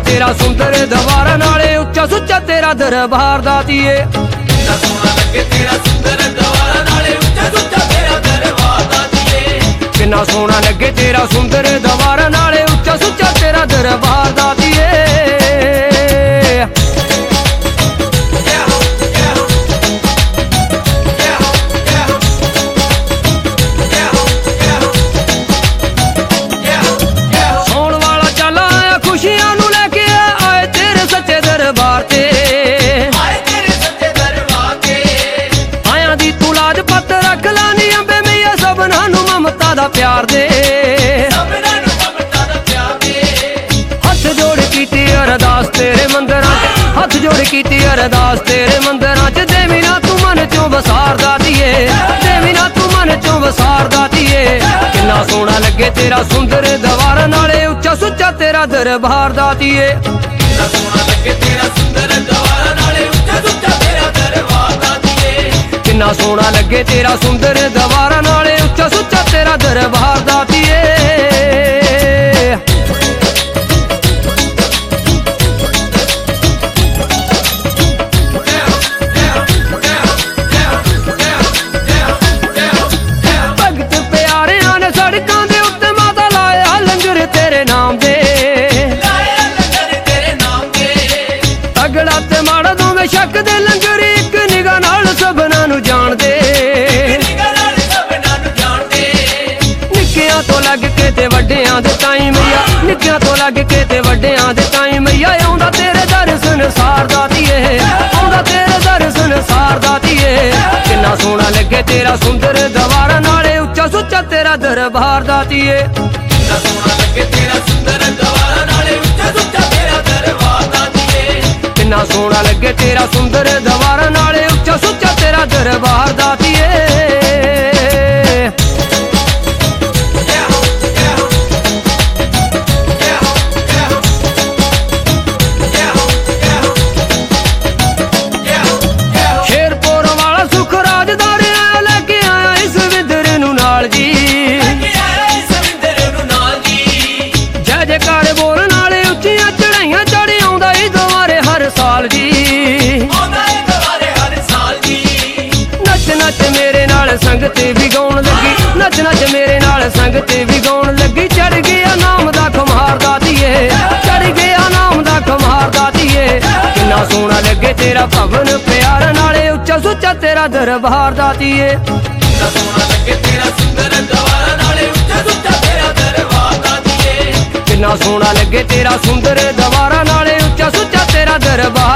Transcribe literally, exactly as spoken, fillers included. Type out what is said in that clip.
तेरा सुंदर दरबार नाले उच्चा सुच्चा तेरा दरबार दातिए। कितना सोहना लगे तेरा सुंदर दरबार नाले उच्चा सुच्चा तेरा दरबार दातिए। कितना सोहना लगे तेरा सुंदर दरबार नाले उच्चा सुच्चा तेरा दरबार दातिए। प्यार दे हथ जोड़ कीती अरदास तेरे मंदिरां च, हथ जोड़ कीती अरदास तेरे मंदिरां च। देवी ना तू मन चों वसार दातिए, देवी ना तू मन चों वसार दातिए। किन्ना सोहना लगे तेरा सुंदर दरबार नाले उच्चा सुच्चा तेरा दरबार दातिए। कितना सोहना लगे तेरा सुंदर दरबार नाले उच्चा सुच्चा तेरा दरबार दातिए। किन्ना सोहना लगे तेरा सुंदर दरबार नाले उच्चा सुच्चा तेरा दरबार दातिए। भगत प्यारियां ने सड़कां दे उत्ते माता लाया लंगर तेरे नाम दे, लाया लंगर तेरे नाम दे। तगड़ा ते माड़ा दोवें शक दे लंगर इक निगाह नाल सबना नूं जाण दे। तो लग के ते वड्डियां दे ताईं मैया, निक्कियां तो लग के ते वड्डियां दे ताईं मैया। आउंदा तेरे दर्शन सार दातिए, आउंदा तेरे दर्शन सार दातिए। किन्ना सोहना लगे तेरा सुंदर दरबार नाले उच्चा सुच्चा तेरा दरबार दातिए। कितना सोहना लगे तेरा सुंदर दरबार नाले उच्चा सुच्चा तेरा दरबार दातिए। किन्ना सोहना लगे तेरा सुंदर दरबार नाले उच्चा सुच्चा तेरा दरबार दातिए। संगत भी गाउण लगी, नच नच मेरे नाल संगत भी गाउण लगी। चढ़ गया नाम दा खुमार दातिए, चढ़ गया नाम दा खुमार दातिए। किन्ना सोहना लगे तेरा भवन प्यार नाले उच्चा सुच्चा तेरा दरबार दातिए। कितना सोहना लगे तेरा सुंदर दरबार नाले उच्चा सुच्चा तेरा दरबार दातिए। किन्ना सोहना लगे तेरा सुंदर दरबार नाले उच्चा सुच्चा तेरा दरबार